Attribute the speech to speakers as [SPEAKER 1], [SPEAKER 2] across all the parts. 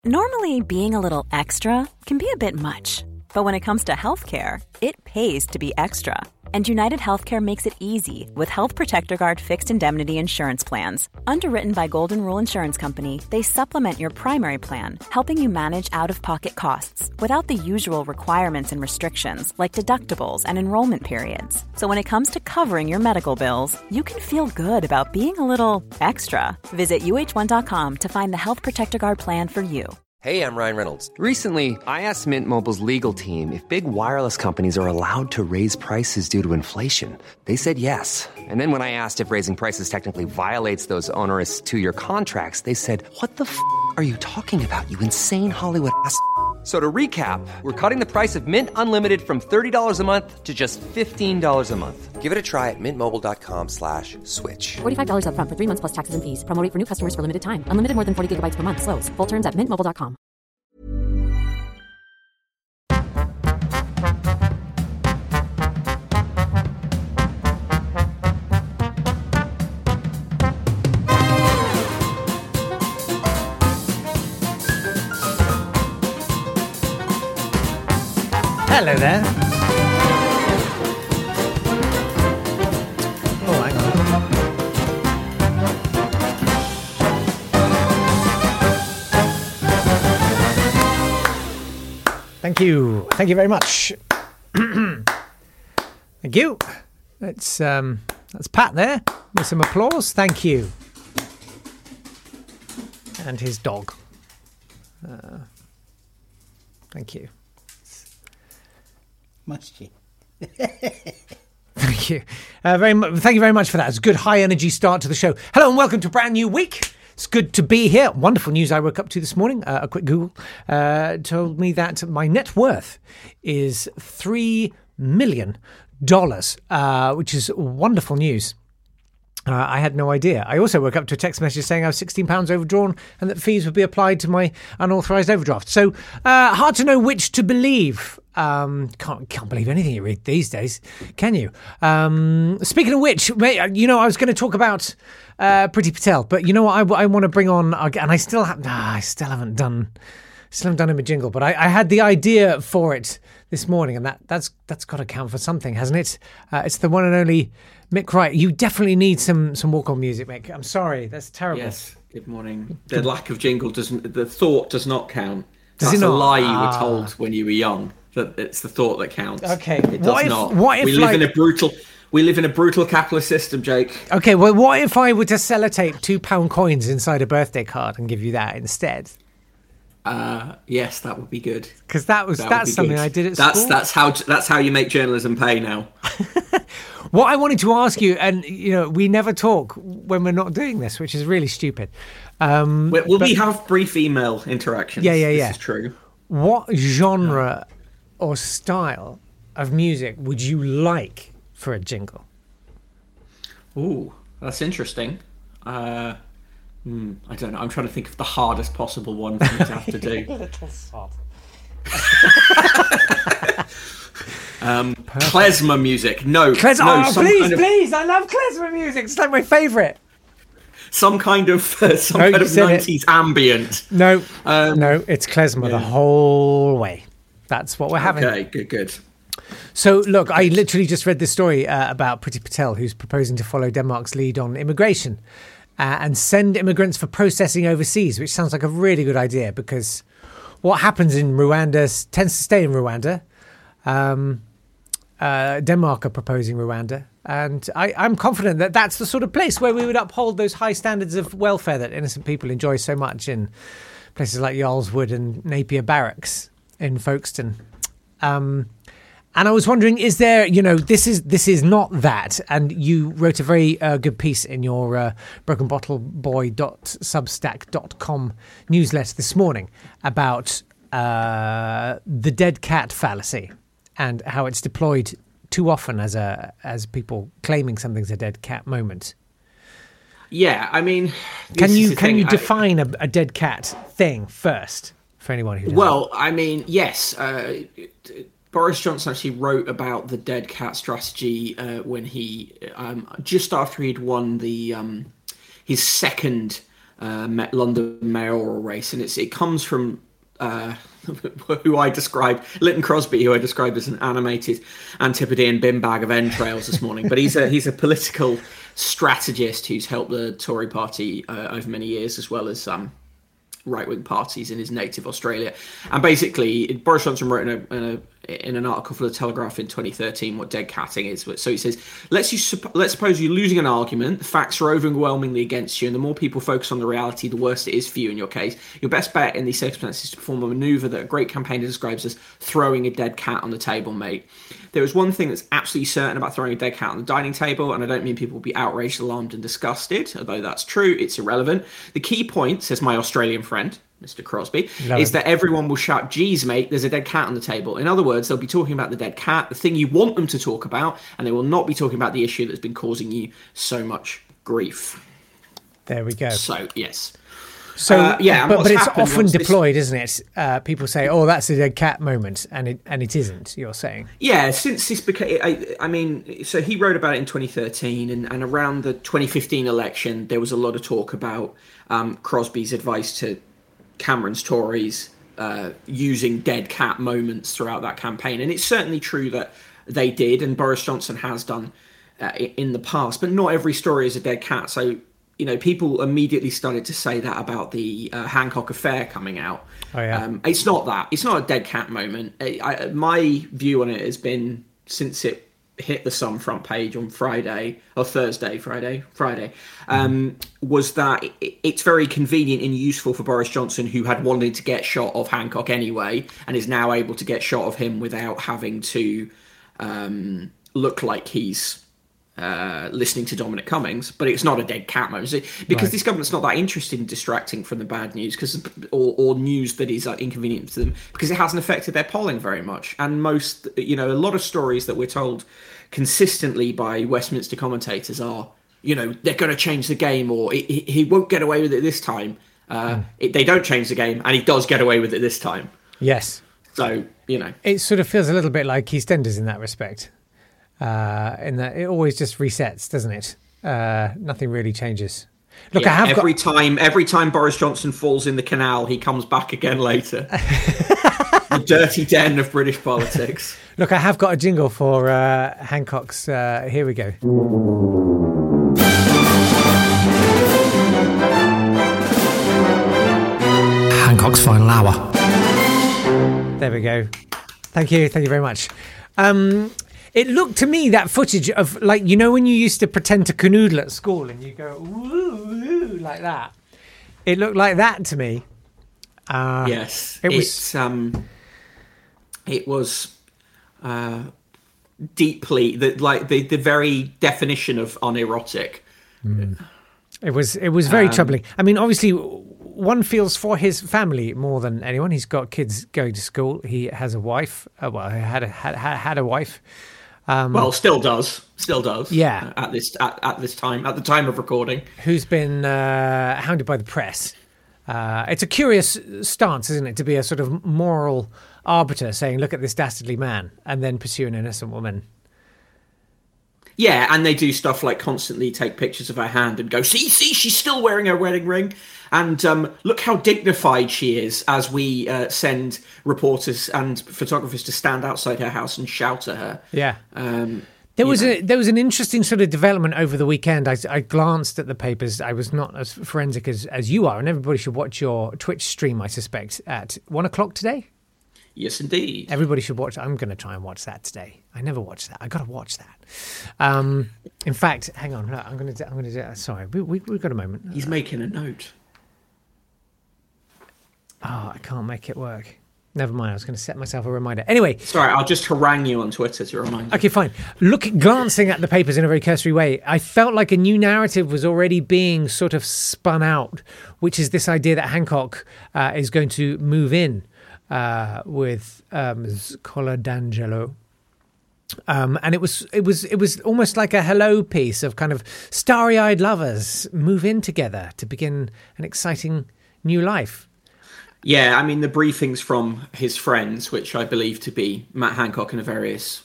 [SPEAKER 1] Normally, being a little extra can be a bit much, but when it comes to healthcare, it pays to be extra. And United Healthcare makes it easy with Health Protector Guard fixed indemnity insurance plans. Underwritten by Golden Rule Insurance Company, they supplement your primary plan, helping you manage out-of-pocket costs without the usual requirements and restrictions like deductibles and enrollment periods. So when it comes to covering your medical bills, you can feel good about being a little extra. Visit uh1.com to find the Health Protector Guard plan for you.
[SPEAKER 2] Hey, I'm Ryan Reynolds. Recently, I asked Mint Mobile's legal team if big wireless companies are allowed to raise prices due to inflation. They said yes. And then when I asked if raising prices technically violates those onerous two-year contracts, they said, "What the f*** are you talking about, you insane Hollywood ass?" So to recap, we're cutting the price of Mint Unlimited from $30 a month to just $15 a month. Give it a try at mintmobile.com/switch.
[SPEAKER 3] $45 up front for 3 months plus taxes and fees. Promo rate for new customers for limited time. Unlimited more than 40 gigabytes per month. Slows full terms at mintmobile.com.
[SPEAKER 4] Hello there. Oh, hang on. Thank you. Thank you very much. Thank you. That's Pat there with some applause. Thank you. And his dog. Thank you.
[SPEAKER 5] Musty.
[SPEAKER 4] Thank you. Thank you very much for that. It's a good high energy start to the show. Hello and welcome to a brand new week. It's good to be here. Wonderful news I woke up to this morning. A quick Google told me that my net worth is $3 million, which is wonderful news. I had no idea. I also woke up to a text message saying I was £16 overdrawn and that fees would be applied to my unauthorised overdraft. So hard to know which to believe. Can't believe anything you read these days, can you? Speaking of which, I was going to talk about Priti Patel, but you know what? I want to bring on, and I still haven't done him a jingle, but I had the idea for it this morning, and that's got to count for something, hasn't it? It's the one and only Mick Wright. You definitely need some walk-on music, Mick. I'm sorry, that's terrible.
[SPEAKER 6] Yes. Good morning. The lack of jingle the thought does not count.
[SPEAKER 4] Does
[SPEAKER 6] That's
[SPEAKER 4] it not?
[SPEAKER 6] a lie you were told when you were young. That it's the thought that counts.
[SPEAKER 4] Okay.
[SPEAKER 6] It does not. We live in a brutal capitalist system, Jake.
[SPEAKER 4] Okay, well, what if I were to sellotape £2 coins inside a birthday card and give you that instead?
[SPEAKER 6] Yes, that would be good.
[SPEAKER 4] Because that's something good. I did at school.
[SPEAKER 6] That's how you make journalism pay now.
[SPEAKER 4] What I wanted to ask you, and we never talk when we're not doing this, which is really stupid.
[SPEAKER 6] We have brief email interactions?
[SPEAKER 4] Yeah.
[SPEAKER 6] This is true.
[SPEAKER 4] What genre or style of music would you like for a jingle?
[SPEAKER 6] Ooh, that's interesting. I don't know. I'm trying to think of the hardest possible one for me to have to do.
[SPEAKER 4] Little sod.
[SPEAKER 6] Klezmer music. No.
[SPEAKER 4] Please! I love klezmer music. It's like my favourite.
[SPEAKER 6] Some kind of 90s ambient.
[SPEAKER 4] No, it's klezmer the whole way. That's what we're having.
[SPEAKER 6] Okay, good.
[SPEAKER 4] So, look, I literally just read this story about Priti Patel, who's proposing to follow Denmark's lead on immigration and send immigrants for processing overseas, which sounds like a really good idea because what happens in Rwanda tends to stay in Rwanda. Denmark are proposing Rwanda. And I'm confident that that's the sort of place where we would uphold those high standards of welfare that innocent people enjoy so much in places like Yarl's Wood and Napier Barracks in Folkestone. And I was wondering, is there, this is not that. And you wrote a very good piece in your brokenbottleboy.substack.com newsletter this morning about the dead cat fallacy and how it's deployed too often as people claiming something's a dead cat moment.
[SPEAKER 6] Yeah, I mean,
[SPEAKER 4] can you define a dead cat thing first for anyone who doesn't?
[SPEAKER 6] Well, I mean, yes. Boris Johnson actually wrote about the dead cat strategy when he just after he'd won the his second London mayoral race, and it comes from who I described, Lytton Crosby, who I described as an animated Antipodean bin bag of entrails this morning. But he's a political strategist who's helped the Tory party over many years, as well as right-wing parties in his native Australia. And basically, Boris Johnson wrote in an article for The Telegraph in 2013 what dead catting is. So he says, let's suppose you're losing an argument, the facts are overwhelmingly against you, and the more people focus on the reality, the worse it is for you in your case. Your best bet in these circumstances is to perform a manoeuvre that a great campaigner describes as throwing a dead cat on the table, mate. There is one thing that's absolutely certain about throwing a dead cat on the dining table, and I don't mean people will be outraged, alarmed and disgusted, although that's true, it's irrelevant. The key point, says my Australian friend, Mr. Crosby, is that everyone will shout, geez, mate, there's a dead cat on the table. In other words, they'll be talking about the dead cat, the thing you want them to talk about, and they will not be talking about the issue that's been causing you so much grief.
[SPEAKER 4] There we go.
[SPEAKER 6] So, yes.
[SPEAKER 4] So, but it's often
[SPEAKER 6] this...
[SPEAKER 4] deployed, isn't it? People say, oh, that's a dead cat moment, and it isn't, you're saying.
[SPEAKER 6] Yeah, since this became... I mean, so he wrote about it in 2013, and around the 2015 election, there was a lot of talk about Crosby's advice to Cameron's Tories using dead cat moments throughout that campaign. And it's certainly true that they did, and Boris Johnson has done in the past, but not every story is a dead cat. So, you know, people immediately started to say that about the Hancock affair coming out.
[SPEAKER 4] Oh, yeah.
[SPEAKER 6] It's not that. It's not a dead cat moment. My view on it has been, since it hit the Sun front page on Friday, was that it's very convenient and useful for Boris Johnson, who had wanted to get shot of Hancock anyway, and is now able to get shot of him without having to look like he's listening to Dominic Cummings. But it's not a dead cat moment, because this government's not that interested in distracting from the bad news, or news that is inconvenient to them, because it hasn't affected their polling very much. And most, a lot of stories that we're told consistently by Westminster commentators are, they're going to change the game, or he won't get away with it this time. They don't change the game, and he does get away with it this time.
[SPEAKER 4] Yes.
[SPEAKER 6] So,
[SPEAKER 4] it sort of feels a little bit like EastEnders in that respect. In that it always just resets, doesn't it? Nothing really changes. Look,
[SPEAKER 6] yeah, every time Boris Johnson falls in the canal, he comes back again later. The dirty den of British politics.
[SPEAKER 4] Look, I have got a jingle for Hancock's. Here we go.
[SPEAKER 5] Hancock's final hour.
[SPEAKER 4] There we go. Thank you very much. It looked to me, that footage of, like, when you used to pretend to canoodle at school and you go, woo, like that. It looked like that to me.
[SPEAKER 6] Yes. It was deeply, the very definition of unerotic.
[SPEAKER 4] It was very troubling. I mean, obviously, one feels for his family more than anyone. He's got kids going to school. He has a wife. He had a wife.
[SPEAKER 6] Still does.
[SPEAKER 4] Yeah.
[SPEAKER 6] At the time of recording,
[SPEAKER 4] who's been hounded by the press. It's a curious stance, isn't it, to be a sort of moral arbiter, saying, "Look at this dastardly man," and then pursue an innocent woman.
[SPEAKER 6] Yeah, and they do stuff like constantly take pictures of her hand and go, see, she's still wearing her wedding ring. And look how dignified she is, as we send reporters and photographers to stand outside her house and shout at her.
[SPEAKER 4] Yeah. There was an interesting sort of development over the weekend. I glanced at the papers. I was not as forensic as you are, and everybody should watch your Twitch stream, I suspect, at 1:00 today.
[SPEAKER 6] Yes, indeed.
[SPEAKER 4] Everybody should watch. I'm going to try and watch that today. I never watched that. I got to watch that. In fact, hang on. I'm going to do. Sorry, we've got a moment.
[SPEAKER 6] He's making a note.
[SPEAKER 4] Oh, I can't make it work. Never mind. I was going to set myself a reminder. Anyway,
[SPEAKER 6] sorry. I'll just harangue you on Twitter to remind you.
[SPEAKER 4] Okay, fine. Glancing at the papers in a very cursory way, I felt like a new narrative was already being sort of spun out, which is this idea that Hancock is going to move in with Cola D'Angelo. And it was almost like a hello piece of kind of starry-eyed lovers move in together to begin an exciting new life.
[SPEAKER 6] Yeah, I mean, the briefings from his friends, which I believe to be Matt Hancock and various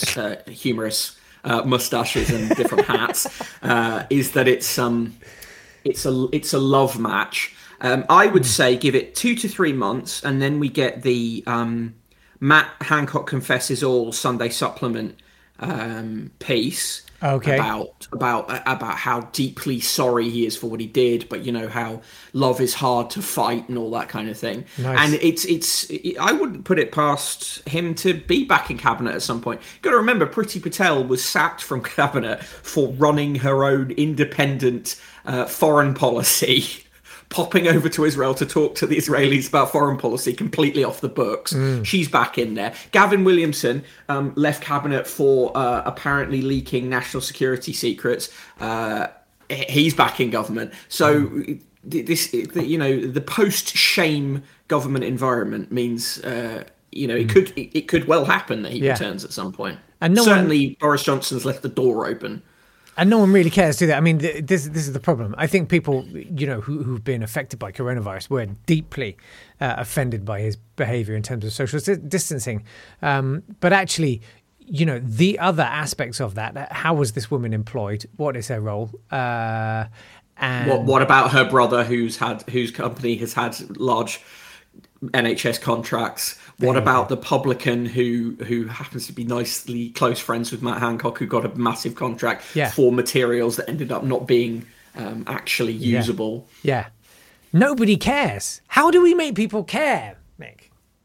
[SPEAKER 6] humorous moustaches and different hats, is that it's it's a love match. I would say give it 2 to 3 months, and then we get the Matt Hancock Confesses All Sunday supplement piece.
[SPEAKER 4] Okay.
[SPEAKER 6] About how deeply sorry he is for what he did, but how love is hard to fight and all that kind of thing.
[SPEAKER 4] Nice.
[SPEAKER 6] And I wouldn't put it past him to be back in cabinet at some point. Got to remember, Priti Patel was sacked from cabinet for running her own independent foreign policy. Popping over to Israel to talk to the Israelis about foreign policy, completely off the books. She's back in there. Gavin Williamson left cabinet for apparently leaking national security secrets. He's back in government. So the post-shame government environment means it could well happen that he returns at some point. And certainly Boris Johnson's left the door open.
[SPEAKER 4] And no one really cares, do they? I mean, this is the problem. I think people, who've been affected by coronavirus were deeply offended by his behaviour in terms of social distancing. But actually, the other aspects of that, how was this woman employed? What is her role? And
[SPEAKER 6] what about her brother, whose company has had large NHS contracts? What about the publican who happens to be nicely close friends with Matt Hancock, who got a massive contract for materials that ended up not being actually usable?
[SPEAKER 4] Yeah. Nobody cares. How do we make people care, Mick?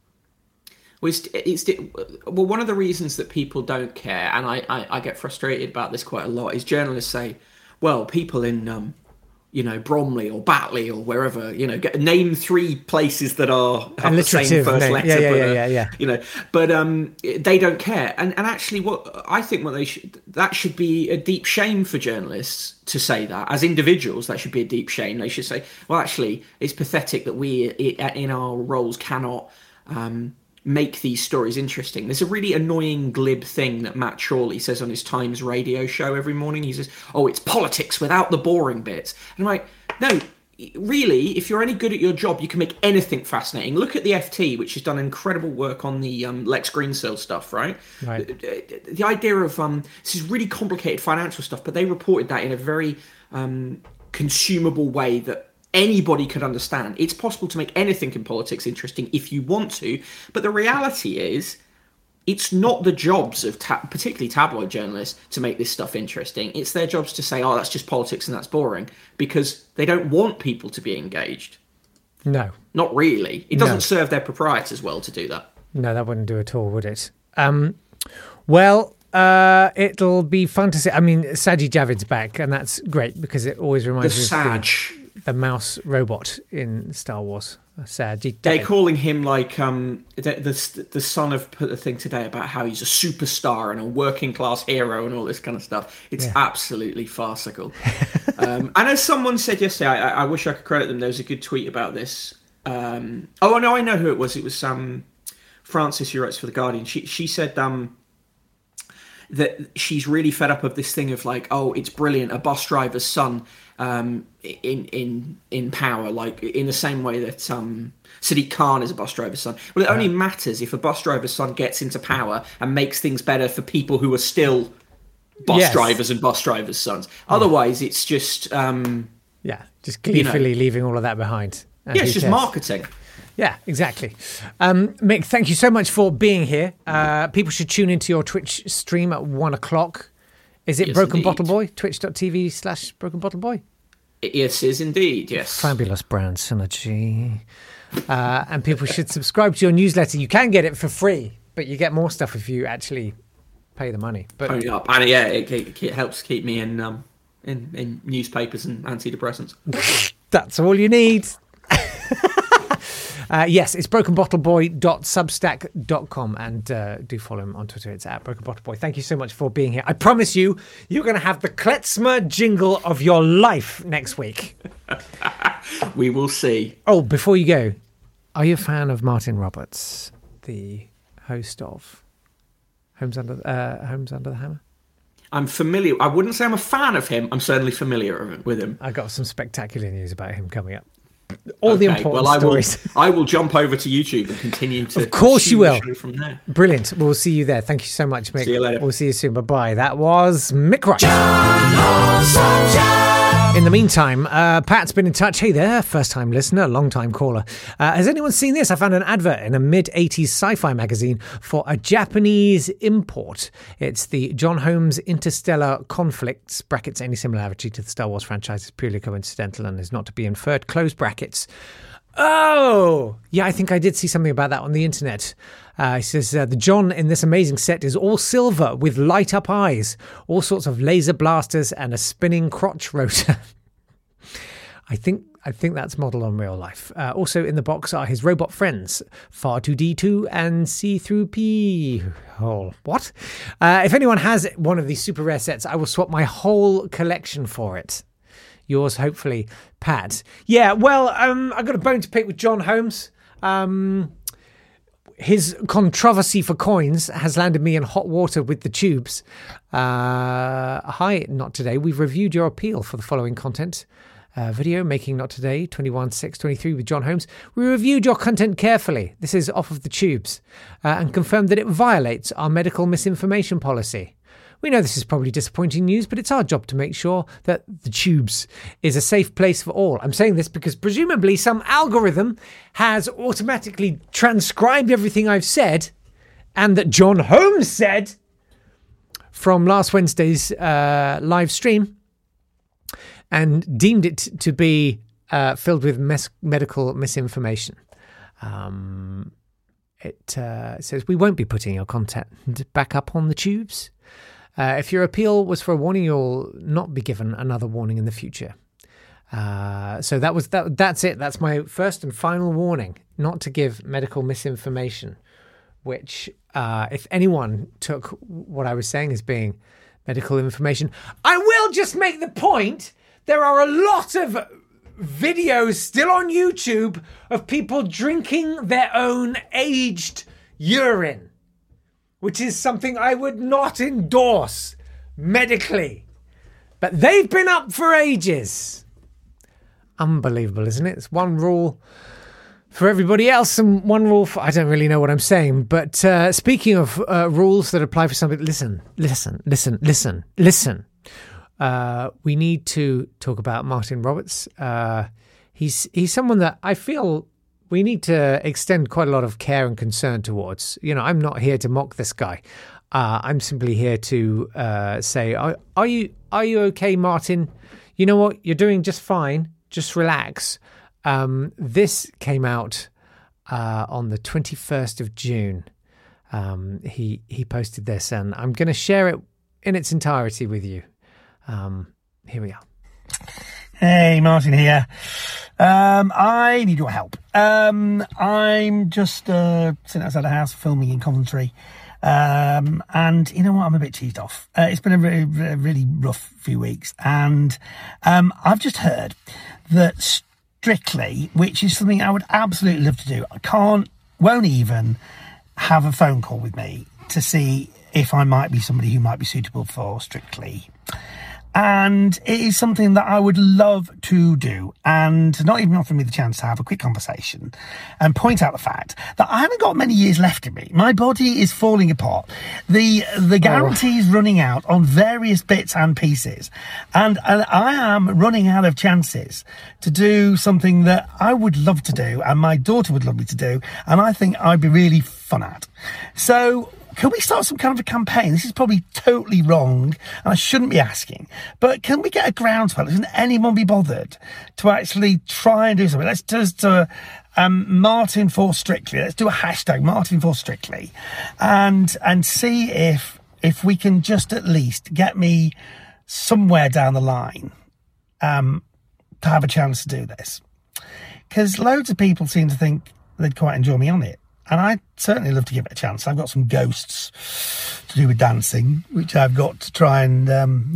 [SPEAKER 6] Well, one of the reasons that people don't care, and I get frustrated about this quite a lot, is journalists say, well, people in Bromley or Batley or wherever, name 3 places that have the same first letter. But they don't care. And actually, that should be a deep shame for journalists to say that. As individuals, that should be a deep shame. They should say, well, actually, it's pathetic that we in our roles cannot make these stories interesting. There's a really annoying glib thing that Matt Chorley says on his Times radio show every morning. He says, oh, it's politics without the boring bits. And I'm like, no, really, if you're any good at your job, you can make anything fascinating. Look at the FT, which has done incredible work on the Lex Greensill stuff, right? The idea of this is really complicated financial stuff, but they reported that in a very consumable way that anybody could understand. It's possible to make anything in politics interesting if you want to, but the reality is it's not the jobs of particularly tabloid journalists to make this stuff interesting. It's their jobs to say, oh, that's just politics and that's boring, because they don't want people to be engaged.
[SPEAKER 4] No.
[SPEAKER 6] Not really. It doesn't serve their proprietors well to do that.
[SPEAKER 4] No, that wouldn't do at all, would it? It'll be fun to see. I mean, Sajid Javid's back, and that's great because it always reminds me of the mouse robot in Star Wars. Sajid.
[SPEAKER 6] They're calling him like the son of put a thing today about how he's a superstar and a working class hero and all this kind of stuff. It's absolutely farcical. And as someone said yesterday, I wish I could credit them. There was a good tweet about this. I know who it was. It was Frances, who writes for The Guardian. She said that she's really fed up of this thing of like, oh, it's brilliant, a bus driver's son in power, like in the same way that Sadiq Khan is a bus driver's son. Well, it only matters if a bus driver's son gets into power and makes things better for people who are still bus drivers and bus drivers' sons. Otherwise, it's just
[SPEAKER 4] just gleefully leaving all of that behind.
[SPEAKER 6] It's just marketing.
[SPEAKER 4] Yeah, exactly. Mick, thank you so much for being here. People should tune into your Twitch stream at 1:00. Is it Broken Bottle Boy? Twitch.tv/Broken Bottle Boy?
[SPEAKER 6] Yes, it is indeed, yes.
[SPEAKER 4] Fabulous brand synergy. And people should subscribe to your newsletter. You can get it for free, but you get more stuff if you actually pay the money. But
[SPEAKER 6] it helps keep me in newspapers and antidepressants.
[SPEAKER 4] That's all you need. Yes, it's brokenbottleboy.substack.com, and do follow him on Twitter. It's @brokenbottleboy. Thank you so much for being here. I promise you're going to have the klezmer jingle of your life next week.
[SPEAKER 6] We will see.
[SPEAKER 4] Oh, before you go, are you a fan of Martin Roberts, the host of Homes Under the Hammer?
[SPEAKER 6] I'm familiar. I wouldn't say I'm a fan of him. I'm certainly familiar with him.
[SPEAKER 4] I got some spectacular news about him coming up. All the important stories.
[SPEAKER 6] I will jump over to YouTube and continue to.
[SPEAKER 4] Of course you will.
[SPEAKER 6] From there.
[SPEAKER 4] Brilliant. We'll see you there. Thank you so much, Mick.
[SPEAKER 6] See you later.
[SPEAKER 4] We'll see you soon. Bye-bye. That was Mick Wright. In the meantime, Pat's been in touch. Hey there, first-time listener, long-time caller. Has anyone seen this? I found an advert in a mid-80s sci-fi magazine for a Japanese import. It's the John Holmes Interstellar Conflicts, brackets, any similarity to the Star Wars franchise is purely coincidental and is not to be inferred, close brackets. Oh! Yeah, I think I did see something about that on the internet. He says, the John in this amazing set is all silver with light-up eyes, all sorts of laser blasters and a spinning crotch rotor. I think that's modelled on real life. Also in the box are his robot friends, Far2D2 and C-through-P. Oh, what? If anyone has one of these super rare sets, I will swap my whole collection for it. Yours, hopefully, Pat. Yeah, well, I've got a bone to pick with John Holmes. His controversy for coins has landed me in hot water with the tubes. Hi, Not Today. We've reviewed your appeal for the following content. Video, Making Not Today, 21/6/23 with John Holmes. We reviewed your content carefully. This is off of the tubes. And confirmed that it violates our medical misinformation policy. We know this is probably disappointing news, but it's our job to make sure that the tubes is a safe place for all. I'm saying this because presumably some algorithm has automatically transcribed everything I've said and that John Holmes said from last Wednesday's live stream and deemed it to be filled with medical misinformation. It says, we won't be putting your content back up on the tubes. If your appeal was for a warning, you'll not be given another warning in the future. So that's it. That's my first and final warning, not to give medical misinformation, which if anyone took what I was saying as being medical information, I will just make the point. There are a lot of videos still on YouTube of people drinking their own aged urine, which is something I would not endorse medically. But they've been up for ages. Unbelievable, isn't it? It's one rule for everybody else and one rule for... I don't really know what I'm saying. But speaking of rules that apply for somebody... Listen. We need to talk about Martin Roberts. He's someone that I feel... we need to extend quite a lot of care and concern towards. You know, I'm not here to mock this guy. I'm simply here to say, are you okay, Martin? You know what? You're doing just fine. Just relax. This came out on the 21st of June. He posted this, and I'm going to share it in its entirety with you. Here we are.
[SPEAKER 7] Hey, Martin here. I need your help. I'm just sitting outside the house filming in Coventry. And you know what? I'm a bit cheesed off. It's been a really rough few weeks. And I've just heard that Strictly, which is something I would absolutely love to do, won't even have a phone call with me to see if I might be somebody who might be suitable for Strictly. And it is something that I would love to do, and not even offering me the chance to have a quick conversation and point out the fact that I haven't got many years left in me. My body is falling apart. The guarantee is running out on various bits and pieces, and I am running out of chances to do something that I would love to do, and my daughter would love me to do, and I think I'd be really fun at. So... can we start some kind of a campaign? This is probably totally wrong, and I shouldn't be asking. But can we get a groundswell? Can anyone be bothered to actually try and do something? Let's just Martin for Strictly. Let's do a hashtag Martin for Strictly, and see if we can just at least get me somewhere down the line to have a chance to do this. Because loads of people seem to think they'd quite enjoy me on it. And I'd certainly love to give it a chance. I've got some ghosts to do with dancing, which I've got to try and,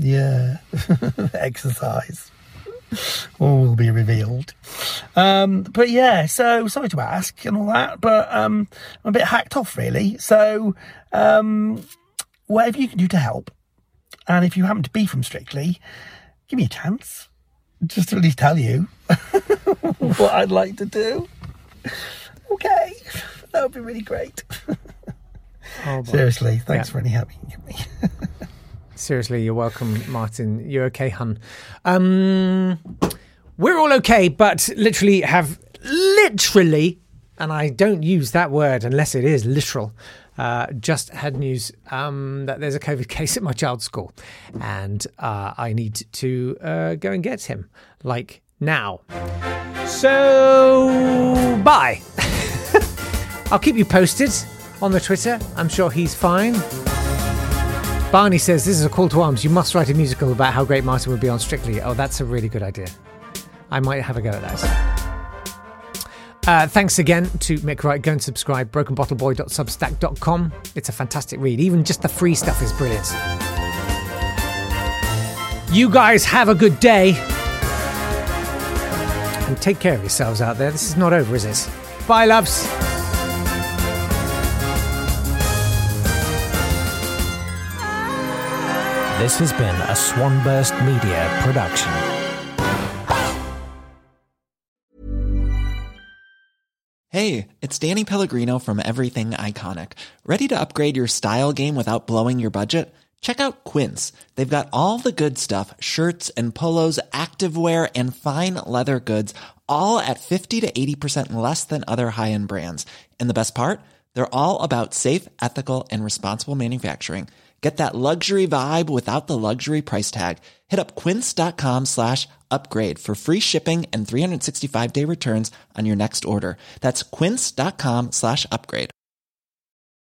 [SPEAKER 7] exercise. All will be revealed. But yeah, so sorry to ask and all that, but I'm a bit hacked off, really. So whatever you can do to help, and if you happen to be from Strictly, give me a chance. Just to at least tell you what I'd like to do. Okay. That would be really great. Oh, seriously, thanks for any help you can give me.
[SPEAKER 4] Seriously, you're welcome, Martin. You're okay, hun. We're all okay, but literally, and I don't use that word unless it is literal, just had news that there's a COVID case at my child's school, and I need to go and get him, like, now. So, bye. I'll keep you posted on the Twitter. I'm sure he's fine. Barney says, this is a call to arms. You must write a musical about how great Martin would be on Strictly. Oh, that's a really good idea. I might have a go at that. Thanks again to Mick Wright. Go and subscribe. brokenbottleboy.substack.com. It's a fantastic read. Even just the free stuff is brilliant. You guys have a good day. And take care of yourselves out there. This is not over, is it? Bye, loves.
[SPEAKER 5] This has been a Swanburst Media production.
[SPEAKER 8] Hey, it's Danny Pellegrino from Everything Iconic. Ready to upgrade your style game without blowing your budget? Check out Quince. They've got all the good stuff, shirts and polos, activewear, and fine leather goods, all at 50 to 80% less than other high-end brands. And the best part? They're all about safe, ethical, and responsible manufacturing. Get that luxury vibe without the luxury price tag. Hit up quince.com/upgrade for free shipping and 365-day returns on your next order. That's quince.com/upgrade.